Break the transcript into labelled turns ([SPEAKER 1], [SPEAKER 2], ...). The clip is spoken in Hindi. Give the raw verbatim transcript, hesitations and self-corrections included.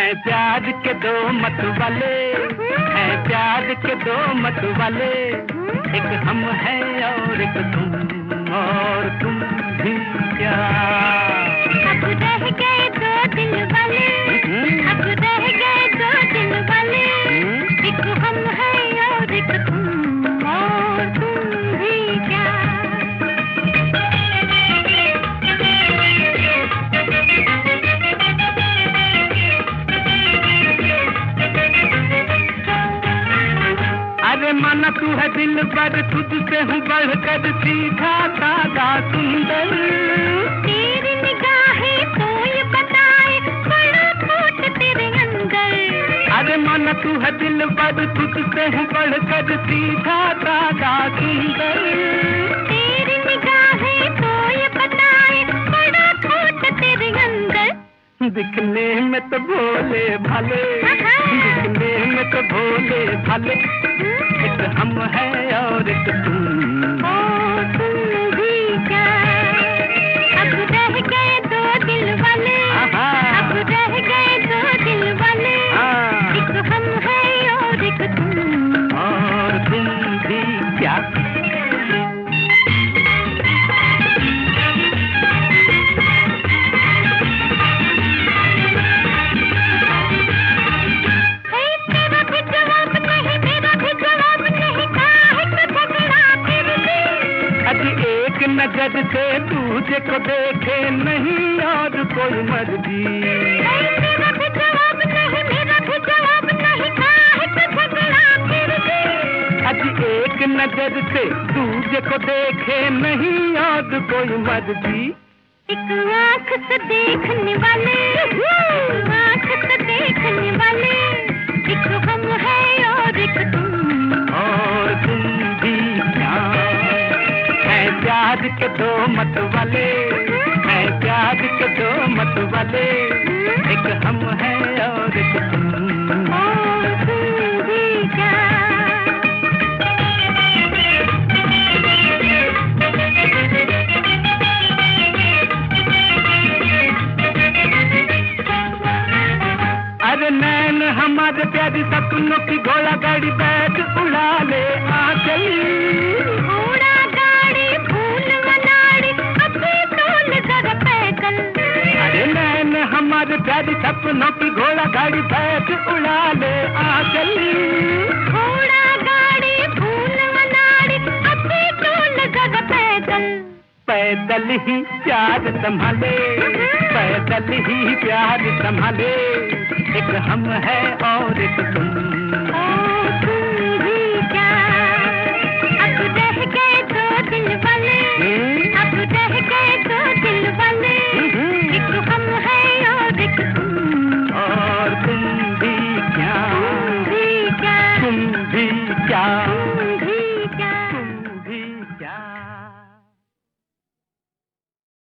[SPEAKER 1] हैं प्यार के दो मत वाले, हैं प्यार के दो मत वाले, एक हम हैं और एक तुम, और तुम भी क्या।
[SPEAKER 2] अब रह गए दो दिल वाले, अब रह गए दो दिल वाले, एक हम हैं और एक तुम, और तुम भी क्या।
[SPEAKER 1] अरे माना तू है दिल पर, तुझसे हूँ बढ़कर सीधा सादा सुंदर।
[SPEAKER 2] तेरी निगाहें तो ये बताए बड़ा खोट तेरे अंदर।
[SPEAKER 1] अरे माना तू है दिल पर, तुझसे हूँ बढ़कर सीधा सादा सुंदर।
[SPEAKER 2] तेरी निगाहें तो ये बताए बड़ा खोट तेरे अंदर।
[SPEAKER 1] दिखने में तो भोले भाले, दिखने में तो भोले भाले, एक हम हैं और एक तुम,
[SPEAKER 2] और तुम भी क्या। अब रह गए दो दिल वाले, अब रह गए दो दिल वाले, एक हम हैं और एक तुम,
[SPEAKER 1] और तुम भी क्या। नजर से तुझे को देखे नहीं और कोई मर्जी।
[SPEAKER 2] मेरा भी जवाब नहीं, मेरा भी जवाब नहीं, काहे को झगड़ा फिर भी।
[SPEAKER 1] आज एक नजर से तुझे को देखे नहीं और कोई मर्जी।
[SPEAKER 2] एक आँख से देखने वाले, आँख से देखने वाले, एक हम हैं और एक तुम,
[SPEAKER 1] और तुम भी क्या। हैं प्यार के दो मत वाले, हैं प्यार के दो मत वाले, एक हम हैं और एक तुम,
[SPEAKER 2] और तुम भी क्या।
[SPEAKER 1] अरे नैन हमारे प्यारी सपनों की घोड़ा गाड़ी बैठ उड़ा ले आंचल।
[SPEAKER 2] घोड़ा गाड़ी फूल मनाड़ी अभी तोल जरा पैदल।
[SPEAKER 1] अरे नैन हमारे प्यारी सपनों की घोड़ा गाड़ी बैठ उड़ा ले आंचल।
[SPEAKER 2] घोड़ा गाड़ी फूल मनाड़ी अभी तोल जरा पैदल।
[SPEAKER 1] पैदल ही प्यार संभाले, पैदल ही प्यार संभाले, एक हम है और एक तुम,
[SPEAKER 2] और तुम